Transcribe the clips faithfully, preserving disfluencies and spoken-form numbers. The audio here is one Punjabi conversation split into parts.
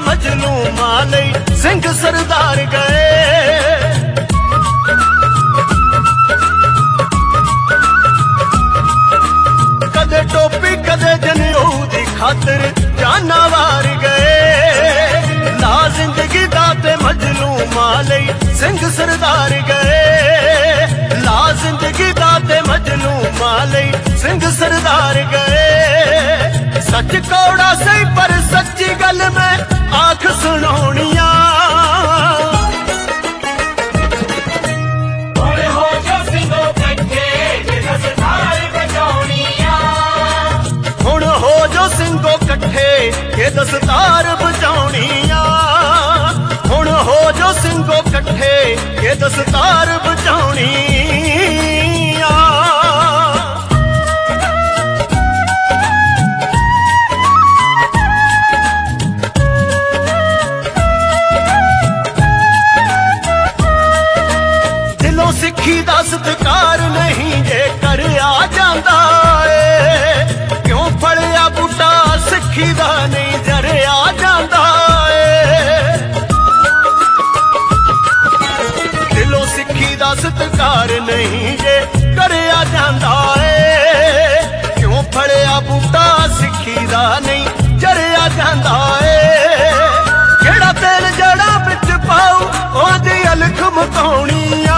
ਮਜਲੂਮਾਂ ਲਈ ਸਿੰਘ ਸਰਦਾਰ ਗਏ। ਕਦੇ ਟੋਪੀ ਕਦੇ ਜਨੇਊ ਦੀ ਖਾਤਰ ਜਾਨਾਂ ਵਾਰ ਗਏ। ਲਾ ਜ਼ਿੰਦਗੀ ਦਾ ਤੇ ਮਜਲੂਮਾਂ ਲਈ ਸਿੰਘ ਸਰਦਾਰ ਗਏ। ਲਾ ਜ਼ਿੰਦਗੀ ਦਾ ਤੇ ਮਜਲੂਮਾਂ ਲਈ ਸਿੰਘ ਸਰਦਾਰ ਗਏ। सच कौड़ा सही पर सच्ची गल मैं आख सुनाउणियां। हुण हो जो सिंघो कट्ठे जे दस्तार बजाउणियां। हुण हो जो सिंघो कट्ठे जे दस्तार बजाउणियां। हुण हो जो सिंघो कट्ठे जे दस्तार बजाउणियां। सिक्खी दा सत्कार नहीं जे करिया जांदा ए। क्यों फड़िया बूटा सिक्खी दा नहीं जरिया जांदा ए। दिलों सिक्खी दा सत्कार नहीं जे करिया जांदा ए। क्यों फड़िया बूटा सिक्खी दा नहीं जरिया जांदा ए। जेड़ा तेल जड़ा बिच पाऊ ओदी अलख मुकाउणियां।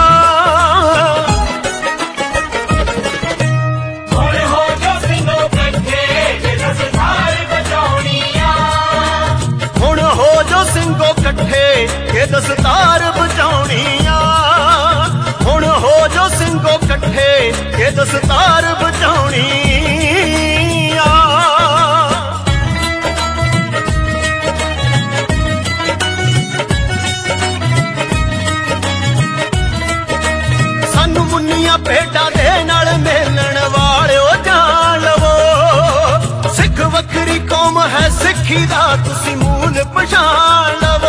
ਸਿੰਘੋ ਇਕੱਠੇ ਇਹ ਦਸਤਾਰ ਬਚਾਉਣੀਆਂ। ਹੁਣ ਹੋ ਜੋ ਸਿੰਘੋ ਇਕੱਠੇ ਇਹ ਦਸਤਾਰ ਬਚਾਉਣੀਆਂ। ਸਾਨੂੰ ਮੁੰਨੀਆਂ ਭੇਡਾਂ ਦੇ ਨਾਲ ਮੇਲਣ ਵਾਲਿਓ ਜਾਣ ਲਵੋ। ਸਿੱਖ ਵੱਖਰੀ ਕੌਮ ਹੈ ਸਿੱਖੀ ਦਾ ਤੁਸੀਂ ਮੂਲ ਪਛਾਣ ਲਵੋ।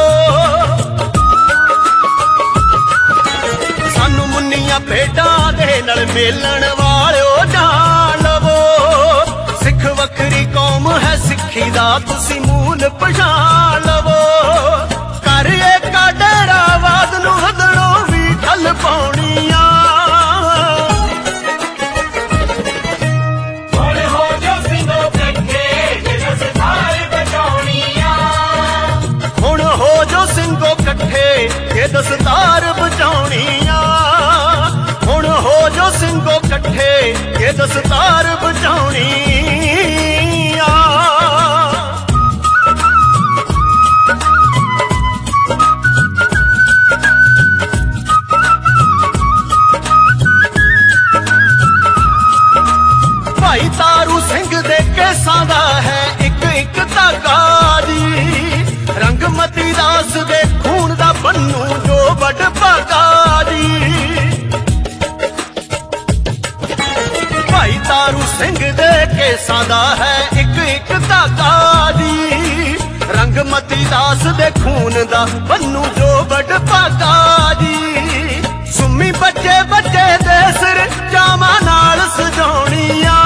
ਸਾਨੂੰ ਮੁੰਨੀਆਂ ਭੇਡਾਂ ਦੇ ਨਾਲ ਮੇਲਣ ਵਾਲਿਓ ਜਾਣ ਲਵੋ। ਸਿੱਖ ਵੱਖਰੀ ਕੌਮ ਹੈ ਸਿੱਖੀ ਦਾ ਤੁਸੀਂ ਮੂਲ ਪਛਾਣ ਲਵੋ। ਕਰ ਏਕਾ ਡੇਰਾਵਾਦ ਨੂੰ ਹਦੜੋਂ ਵੀ ਠੱਲ ਪਾਉਣੀਆਂ। ਸਿੰਘੋ ਇਕੱਠੇ ਇਹ ਦਸਤਾਰ ਬਚਾਉਣੀਆਂ। ਹੁਣ ਹੋ ਜੋ ਸਿੰਘੋ ਇਕੱਠੇ ਇਹ ਦਸਤਾਰ ਬਚਾਉਣੀਆਂ। ਭਾਈ ਤਾਰੂ ਸਿੰਘ ਦੇ ਕੇਸਾਂ ਦਾ ਹੈ ਇੱਕ ਇੱਕ ਧਾਗਾ ਜੀ। ਰੰਗਮਤੀ ਦਾਸ ਦੇ ਖੂਨ ਦਾ ਬੰਨੂ ਜੋ ਵੱਡ ਭਾਗਾ ਜੀ। ਭਾਈ ਤਾਰੂ ਸਿੰਘ ਦੇ ਕੇਸਾਂ ਦਾ ਹੈ ਇੱਕ ਇੱਕ ਧਾਗਾ ਜੀ। ਰੰਗਮਤੀ ਦਾਸ ਦੇ ਖੂਨ ਦਾ ਬੰਨੂ ਜੋ ਵੱਡ ਭਾਗਾ ਜੀ। ਸੁਮੀ ਬੱਚੇ ਬੱਚੇ ਦੇ ਸਿਰ ਚਾਵਾਂ ਨਾਲ ਸਜਾਉਣੀਆਂ।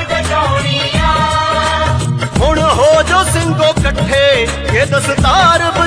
ਸਿੰਘੋ ਇਕੱਠੇ ਇਹ ਦਸਤਾਰ